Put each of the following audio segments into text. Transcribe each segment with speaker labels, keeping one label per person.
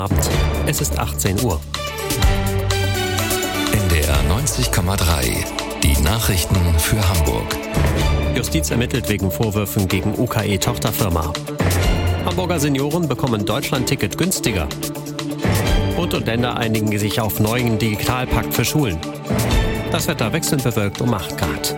Speaker 1: Abend. Es ist 18 Uhr.
Speaker 2: NDR 90,3. Die Nachrichten für Hamburg.
Speaker 1: Justiz ermittelt wegen Vorwürfen gegen UKE-Tochterfirma. Hamburger Senioren bekommen Deutschland-Ticket günstiger. Bund und Länder einigen sich auf neuen Digitalpakt für Schulen. Das Wetter wechselnd bewölkt um 8 Grad.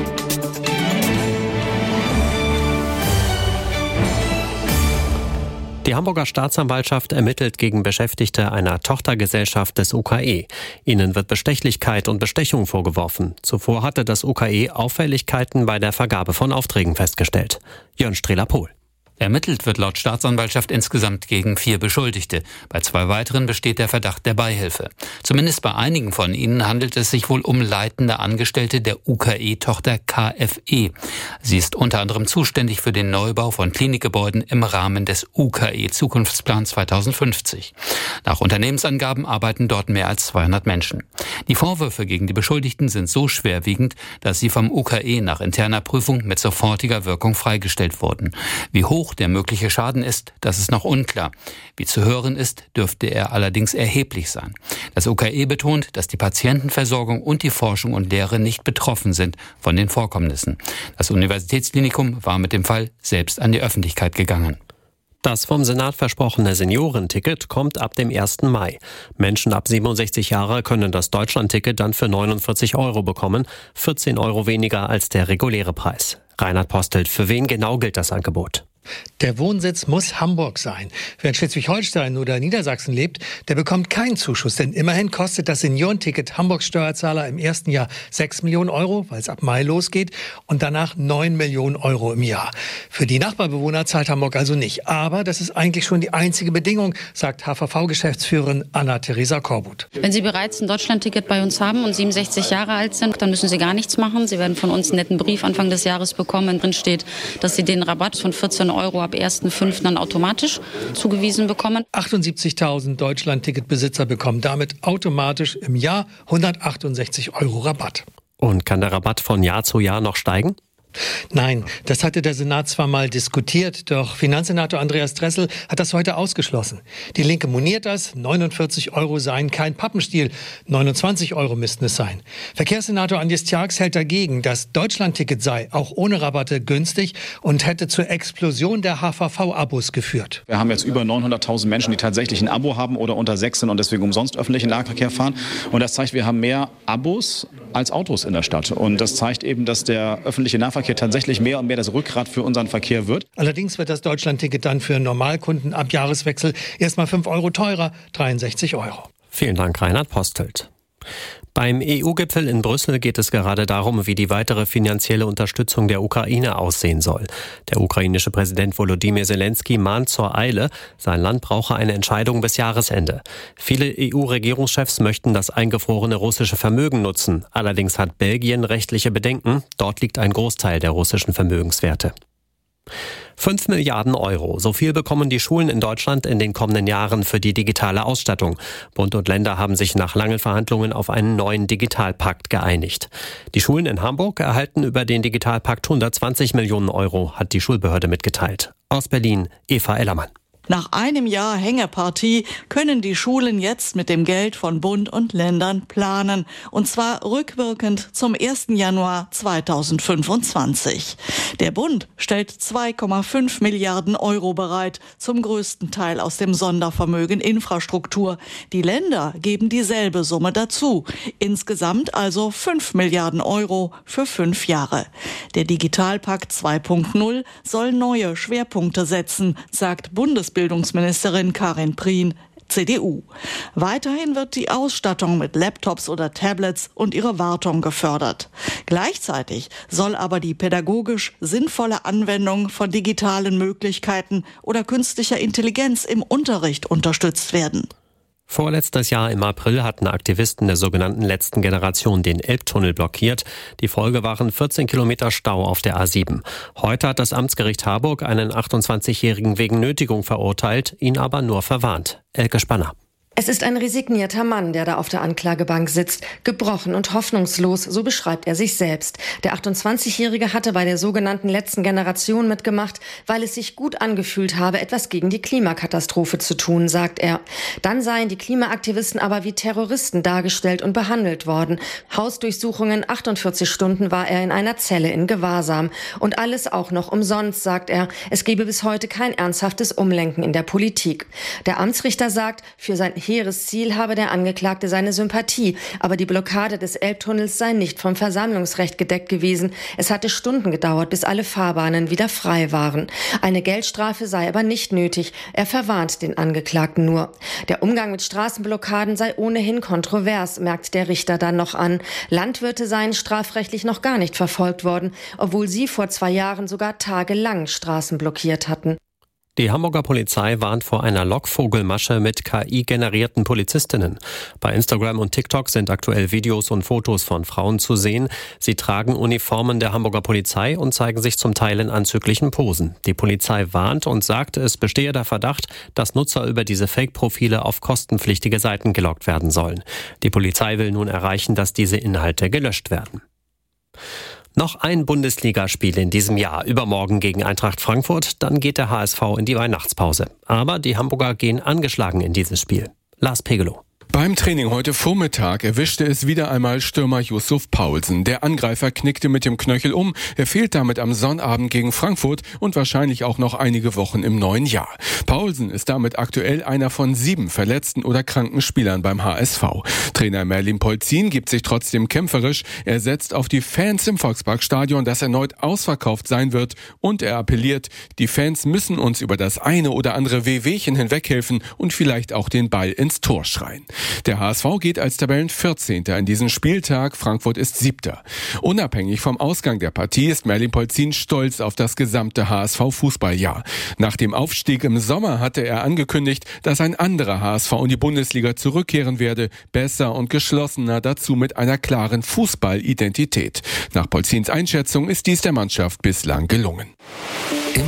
Speaker 1: Die Hamburger Staatsanwaltschaft ermittelt gegen Beschäftigte einer Tochtergesellschaft des UKE. Ihnen wird Bestechlichkeit und Bestechung vorgeworfen. Zuvor hatte das UKE Auffälligkeiten bei der Vergabe von Aufträgen festgestellt. Jörn Strehler-Pohl.
Speaker 3: Ermittelt wird laut Staatsanwaltschaft insgesamt gegen 4 Beschuldigte. Bei 2 weiteren besteht der Verdacht der Beihilfe. Zumindest bei einigen von ihnen handelt es sich wohl um leitende Angestellte der UKE-Tochter KFE. Sie ist unter anderem zuständig für den Neubau von Klinikgebäuden im Rahmen des UKE-Zukunftsplan 2050. Nach Unternehmensangaben arbeiten dort mehr als 200 Menschen. Die Vorwürfe gegen die Beschuldigten sind so schwerwiegend, dass sie vom UKE nach interner Prüfung mit sofortiger Wirkung freigestellt wurden. Wie hoch der mögliche Schaden ist, das ist noch unklar. Wie zu hören ist, dürfte er allerdings erheblich sein. Das UKE betont, dass die Patientenversorgung und die Forschung und Lehre nicht betroffen sind von den Vorkommnissen. Das Universitätsklinikum war mit dem Fall selbst an die Öffentlichkeit gegangen.
Speaker 1: Das vom Senat versprochene Seniorenticket kommt ab dem 1. Mai. Menschen ab 67 Jahre können das Deutschlandticket dann für 49 € bekommen, 14 € weniger als der reguläre Preis. Reinhard Postelt, für wen genau gilt das Angebot?
Speaker 4: Der Wohnsitz muss Hamburg sein. Wer in Schleswig-Holstein oder Niedersachsen lebt, der bekommt keinen Zuschuss. Denn immerhin kostet das Seniorenticket Hamburgs Steuerzahler im ersten Jahr 6 Millionen €, weil es ab Mai losgeht, und danach 9 Millionen € im Jahr. Für die Nachbarbewohner zahlt Hamburg also nicht. Aber das ist eigentlich schon die einzige Bedingung, sagt HVV-Geschäftsführerin Anna-Theresa Korbut.
Speaker 5: Wenn Sie bereits ein Deutschlandticket bei uns haben und 67 Jahre alt sind, dann müssen Sie gar nichts machen. Sie werden von uns einen netten Brief Anfang des Jahres bekommen. Drin steht, dass Sie den Rabatt von 14 € ab 1.5. dann automatisch zugewiesen bekommen.
Speaker 4: 78.000 Deutschland-Ticketbesitzer bekommen damit automatisch im Jahr 168 € Rabatt.
Speaker 1: Und kann der Rabatt von Jahr zu Jahr noch steigen?
Speaker 4: Nein, das hatte der Senat zwar mal diskutiert, doch Finanzsenator Andreas Dressel hat das heute ausgeschlossen. Die Linke moniert das, 49 € seien kein Pappenstiel, 29 € müssten es sein. Verkehrssenator Andjes Tjax hält dagegen, das Deutschlandticket sei auch ohne Rabatte günstig und hätte zur Explosion der HVV-Abos geführt.
Speaker 6: Wir haben jetzt über 900.000 Menschen, die tatsächlich ein Abo haben oder unter 6 sind und deswegen umsonst öffentlichen Nahverkehr fahren. Und das zeigt, wir haben mehr Abos als Autos in der Stadt. Und das zeigt eben, dass der öffentliche Nahverkehr tatsächlich mehr und mehr das Rückgrat für unseren Verkehr wird.
Speaker 4: Allerdings wird das Deutschlandticket dann für Normalkunden ab Jahreswechsel erstmal 5 € teurer, 63 €.
Speaker 1: Vielen Dank, Reinhard Postelt. Beim EU-Gipfel in Brüssel geht es gerade darum, wie die weitere finanzielle Unterstützung der Ukraine aussehen soll. Der ukrainische Präsident Volodymyr Zelensky mahnt zur Eile. Sein Land brauche eine Entscheidung bis Jahresende. Viele EU-Regierungschefs möchten das eingefrorene russische Vermögen nutzen. Allerdings hat Belgien rechtliche Bedenken. Dort liegt ein Großteil der russischen Vermögenswerte. 5 Milliarden €. So viel bekommen die Schulen in Deutschland in den kommenden Jahren für die digitale Ausstattung. Bund und Länder haben sich nach langen Verhandlungen auf einen neuen Digitalpakt geeinigt. Die Schulen in Hamburg erhalten über den Digitalpakt 120 Millionen €, hat die Schulbehörde mitgeteilt. Aus Berlin, Eva Ellermann.
Speaker 7: Nach einem Jahr Hängepartie können die Schulen jetzt mit dem Geld von Bund und Ländern planen. Und zwar rückwirkend zum 1. Januar 2025. Der Bund stellt 2,5 Milliarden € bereit, zum größten Teil aus dem Sondervermögen Infrastruktur. Die Länder geben dieselbe Summe dazu. Insgesamt also 5 Milliarden € für 5 Jahre. Der Digitalpakt 2.0 soll neue Schwerpunkte setzen, sagt Bundesbildungsministerin Karin Prien, CDU. Weiterhin wird die Ausstattung mit Laptops oder Tablets und ihre Wartung gefördert. Gleichzeitig soll aber die pädagogisch sinnvolle Anwendung von digitalen Möglichkeiten oder künstlicher Intelligenz im Unterricht unterstützt werden.
Speaker 1: Vorletztes Jahr im April hatten Aktivisten der sogenannten letzten Generation den Elbtunnel blockiert. Die Folge waren 14 Kilometer Stau auf der A7. Heute hat das Amtsgericht Harburg einen 28-Jährigen wegen Nötigung verurteilt, ihn aber nur verwarnt. Elke Spanner.
Speaker 8: Es ist ein resignierter Mann, der da auf der Anklagebank sitzt. Gebrochen und hoffnungslos, so beschreibt er sich selbst. Der 28-Jährige hatte bei der sogenannten letzten Generation mitgemacht, weil es sich gut angefühlt habe, etwas gegen die Klimakatastrophe zu tun, sagt er. Dann seien die Klimaaktivisten aber wie Terroristen dargestellt und behandelt worden. Hausdurchsuchungen, 48 Stunden war er in einer Zelle in Gewahrsam. Und alles auch noch umsonst, sagt er. Es gebe bis heute kein ernsthaftes Umlenken in der Politik. Der Amtsrichter sagt, für sein hehres Ziel habe der Angeklagte seine Sympathie, aber die Blockade des Elbtunnels sei nicht vom Versammlungsrecht gedeckt gewesen. Es hatte Stunden gedauert, bis alle Fahrbahnen wieder frei waren. Eine Geldstrafe sei aber nicht nötig. Er verwarnt den Angeklagten nur. Der Umgang mit Straßenblockaden sei ohnehin kontrovers, merkt der Richter dann noch an. Landwirte seien strafrechtlich noch gar nicht verfolgt worden, obwohl sie vor 2 Jahren sogar tagelang Straßen blockiert hatten.
Speaker 1: Die Hamburger Polizei warnt vor einer Lockvogelmasche mit KI-generierten Polizistinnen. Bei Instagram und TikTok sind aktuell Videos und Fotos von Frauen zu sehen. Sie tragen Uniformen der Hamburger Polizei und zeigen sich zum Teil in anzüglichen Posen. Die Polizei warnt und sagt, es bestehe der Verdacht, dass Nutzer über diese Fake-Profile auf kostenpflichtige Seiten gelockt werden sollen. Die Polizei will nun erreichen, dass diese Inhalte gelöscht werden. Noch ein Bundesligaspiel in diesem Jahr, übermorgen gegen Eintracht Frankfurt, dann geht der HSV in die Weihnachtspause. Aber die Hamburger gehen angeschlagen in dieses Spiel. Lars Pegelow.
Speaker 9: Beim Training heute Vormittag erwischte es wieder einmal Stürmer Yusuf Poulsen. Der Angreifer knickte mit dem Knöchel um. Er fehlt damit am Sonnabend gegen Frankfurt und wahrscheinlich auch noch einige Wochen im neuen Jahr. Poulsen ist damit aktuell einer von 7 verletzten oder kranken Spielern beim HSV. Trainer Merlin Polzin gibt sich trotzdem kämpferisch. Er setzt auf die Fans im Volksparkstadion, das erneut ausverkauft sein wird. Und er appelliert, die Fans müssen uns über das eine oder andere Wehwehchen hinweghelfen und vielleicht auch den Ball ins Tor schreien. Der HSV geht als Tabellen-14. in diesen Spieltag, Frankfurt ist 7. Unabhängig vom Ausgang der Partie ist Merlin Polzin stolz auf das gesamte HSV-Fußballjahr. Nach dem Aufstieg im Sommer hatte er angekündigt, dass ein anderer HSV in die Bundesliga zurückkehren werde, besser und geschlossener, dazu mit einer klaren Fußballidentität. Nach Polzins Einschätzung ist dies der Mannschaft bislang gelungen.